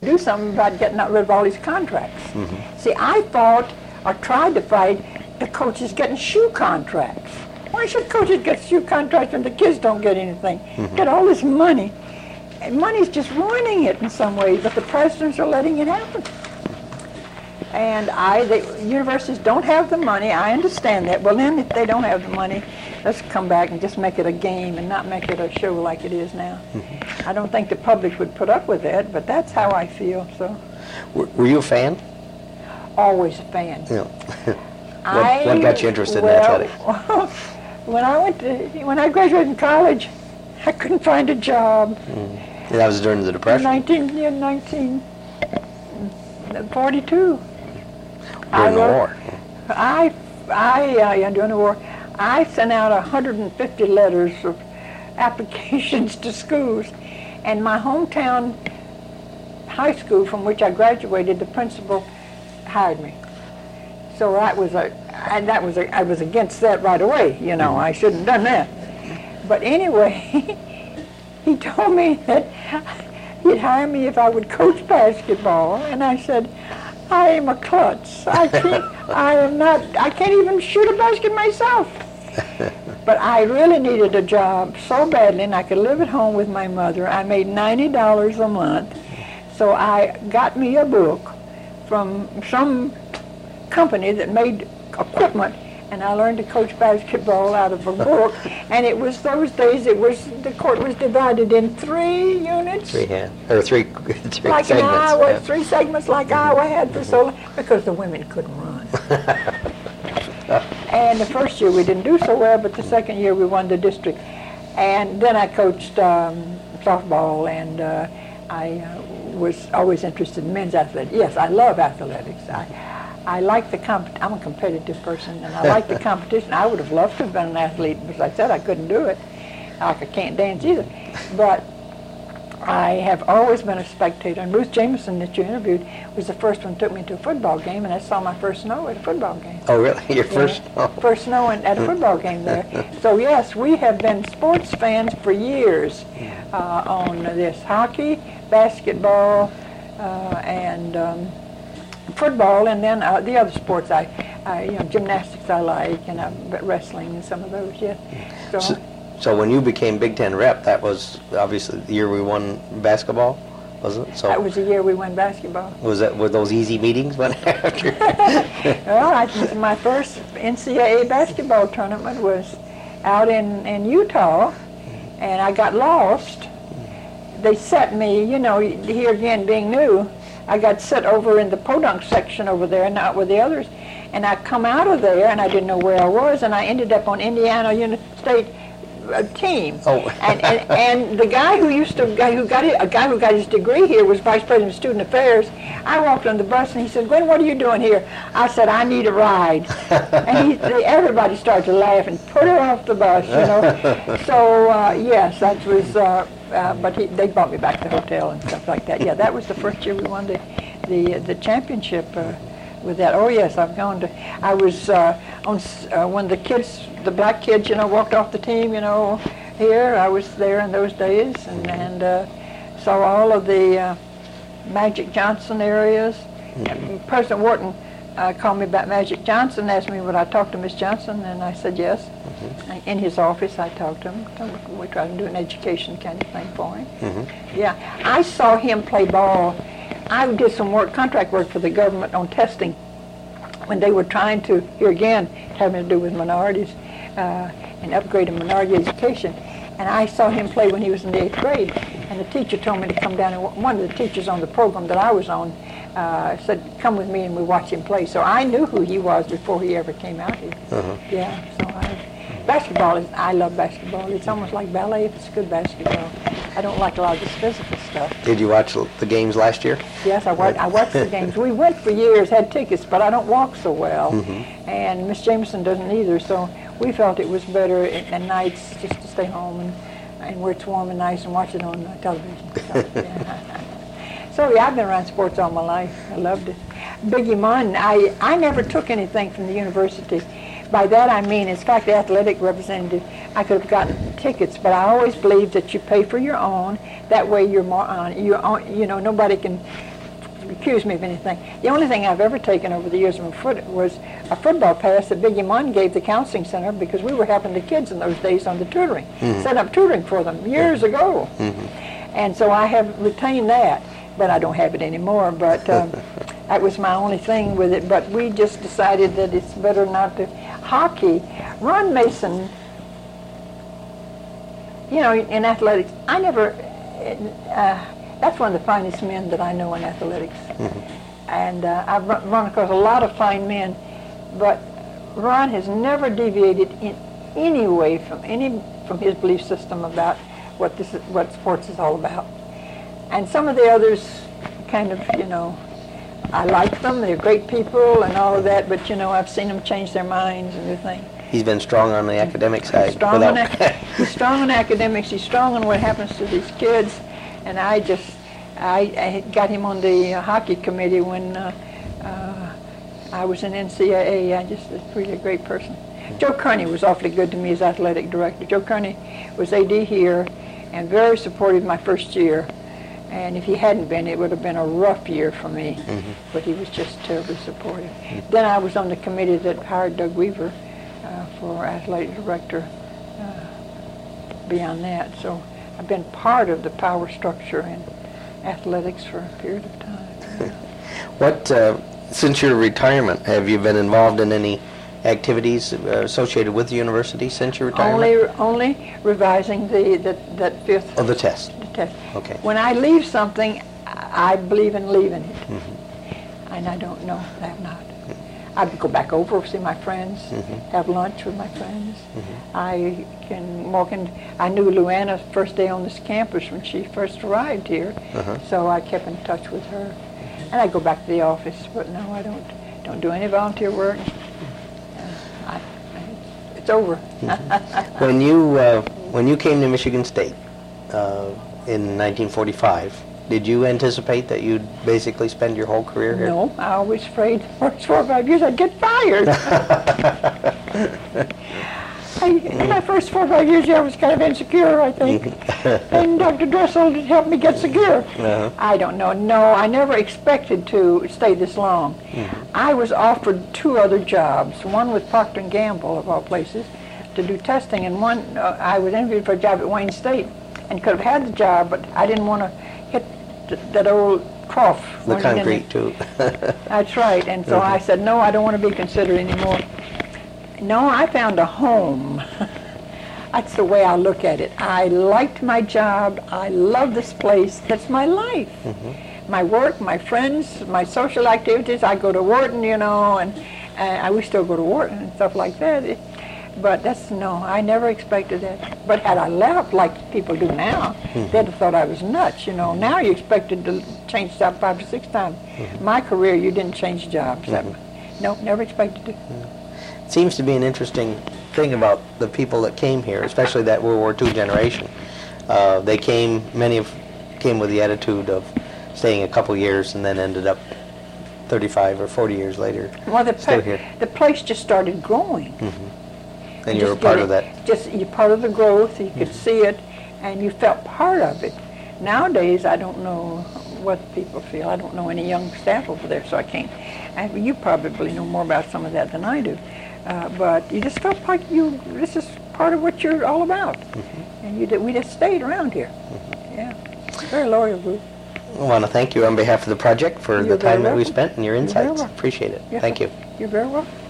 do something about getting rid of all these contracts. See, I fought or tried to fight the coaches getting shoe contracts. Why should coaches get shoe contracts when the kids don't get anything? Get all this money. And money's just ruining it in some ways, but the presidents are letting it happen. And the universities don't have the money. I understand that. Well, then if they don't have the money, let's come back and just make it a game and not make it a show like it is now. I don't think the public would put up with that, but that's how I feel. So. Were you a fan? Always a fan. Yeah. What got you interested in athletics? When I graduated from college, I couldn't find a job. And that was during the Depression? 1942. During the war? During the war. I sent out 150 letters of applications to schools, and my hometown high school from which I graduated, the principal hired me. So I was against that right away. You know, I shouldn't have done that. But anyway, he told me that he'd hire me if I would coach basketball, and I said, I am a klutz. I can't even shoot a basket myself. But I really needed a job so badly, and I could live at home with my mother. I made $90 a month, so I got me a book from some company that made equipment, and I learned to coach basketball out of a book. And it was those days. The court was divided in 3 units. Three like segments. In Iowa, 3 segments like Iowa had for so long, because the women couldn't run. And the first year we didn't do so well, but the second year we won the district. And then I coached softball, and I was always interested in men's athletics. Yes, I love athletics. I like the I'm a competitive person, and I like the competition. I would have loved to have been an athlete, but as I said, I couldn't do it. Like I can't dance either. But I have always been a spectator, and Ruth Jameson that you interviewed was the first one who took me to a football game, and I saw my first snow at a football game. Oh, really? Your first snow? First snow at a football game there. So yes, we have been sports fans for years on this hockey, basketball, and football, and then the other sports gymnastics I like, and wrestling and some of those, yes. So when you became Big Ten rep, that was obviously the year we won basketball, wasn't it? So that was the year we won basketball. Were those easy meetings went after? Well, my first NCAA basketball tournament was out in Utah, and I got lost. They set me, here again being new, I got set over in the podunk section over there, not with the others, and I come out of there, and I didn't know where I was, and I ended up on Indiana State team. Oh. and the guy who got his degree here was vice president of student affairs. I walked on the bus, and he said, "Gwen, what are you doing here?" I said, "I need a ride." And everybody started to laugh and put her off the bus, So yes, that was. But they brought me back to the hotel and stuff like that. Yeah, that was the first year we won the championship with that. Oh yes, I've gone to. I was when the black kids, walked off the team, here. I was there in those days, and saw all of the Magic Johnson areas. President Wharton called me back Magic Johnson, asked me would I talk to Miss Johnson, and I said yes. In his office, I talked to him. We tried to do an education kind of thing for him. Yeah, I saw him play ball. I did some contract work for the government on testing when they were trying to, here again, having to do with minorities and upgrading minority education. And I saw him play when he was in the 8th grade. And the teacher told me to come down, and one of the teachers on the program that I was on said, "Come with me and we watch him play." So I knew who he was before he ever came out here. Yeah, so I love basketball. It's almost like ballet if it's good basketball. I don't like a lot of this physical stuff. Did you watch the games last year? Yes, I watched the games. We went for years, had tickets, but I don't walk so well. And Miss Jameson doesn't either, so we felt it was better at nights just to stay home and where it's warm and nice and watch it on television. So yeah, I've been around sports all my life. I loved it. Biggie Munn, I never took anything from the university. By that I mean, in fact, the athletic representative, I could have gotten tickets, but I always believed that you pay for your own. That way you're more on. Nobody can accuse me of anything. The only thing I've ever taken over the years was a football pass that Biggie Munn gave the counseling center because we were helping the kids in those days on the tutoring, set up tutoring for them years ago. And so I have retained that, but I don't have it anymore. But that was my only thing with it. But we just decided that it's better not to. Hockey, Ron Mason, you know, in athletics, I never, that's one of the finest men that I know in athletics. And I've run across a lot of fine men, but Ron has never deviated in any way from his belief system about what sports is all about. And some of the others kind of, you know, I like them, they're great people and all of that, but you know, I've seen them change their minds and everything. He's been strong on the academic side. He's strong on academics, he's strong on what happens to these kids, and I got him on the hockey committee when I was in NCAA. I just was really a great person. Joe Kearney was awfully good to me as athletic director. Joe Kearney was AD here and very supportive my first year. And if he hadn't been, it would have been a rough year for me. But he was just terribly supportive. Then I was on the committee that hired Doug Weaver for athletic director beyond that. So I've been part of the power structure in athletics for a period of time. Since your retirement, have you been involved in any activities associated with the university since your retirement? Only revising that fifth. Oh, the test. Test. Okay. When I leave something, I believe in leaving it. And I don't know, I have not. I go back over, see my friends, have lunch with my friends. I can walk in. I knew Luana first day on this campus when she first arrived here, so I kept in touch with her. And I go back to the office, but no, I don't do any volunteer work. It's over. When you came to Michigan State in 1945, did you anticipate that you'd basically spend your whole career here? No, I was afraid the first 4 or 5 years I'd get fired. In my first 4 or 5 years here, I was kind of insecure, I think. And Dr. Dressel helped me get secure. I don't know. No, I never expected to stay this long. I was offered 2 other jobs, one with Procter & Gamble, of all places, to do testing, and one, I was interviewed for a job at Wayne State and could have had the job, but I didn't want to hit that old trough. The concrete, too. That's right, and so I said, no, I don't want to be considered anymore. No, I found a home. That's the way I look at it. I liked my job. I love this place. That's my life. My work, my friends, my social activities. I go to Wharton, you know, and we still go to Wharton and stuff like that. But no, I never expected that. But had I left like people do now, they'd have thought I was nuts, you know. Now you're expected to change jobs 5 or 6 times. My career, you didn't change jobs. No, never expected to. Seems to be an interesting thing about the people that came here, especially that World War II generation. Many came with the attitude of staying a couple years and then ended up 35 or 40 years later still here. The place just started growing. And you were part of that. You're part of the growth, you could see it, and you felt part of it. Nowadays, I don't know what people feel. I don't know any young staff over there, so I can't. You probably know more about some of that than I do. But you just felt like this is part of what you're all about. And we just stayed around here. Yeah, very loyal group. I want to thank you on behalf of the project for the time that we spent and your insights. Appreciate it. Yes, thank you. You're very welcome.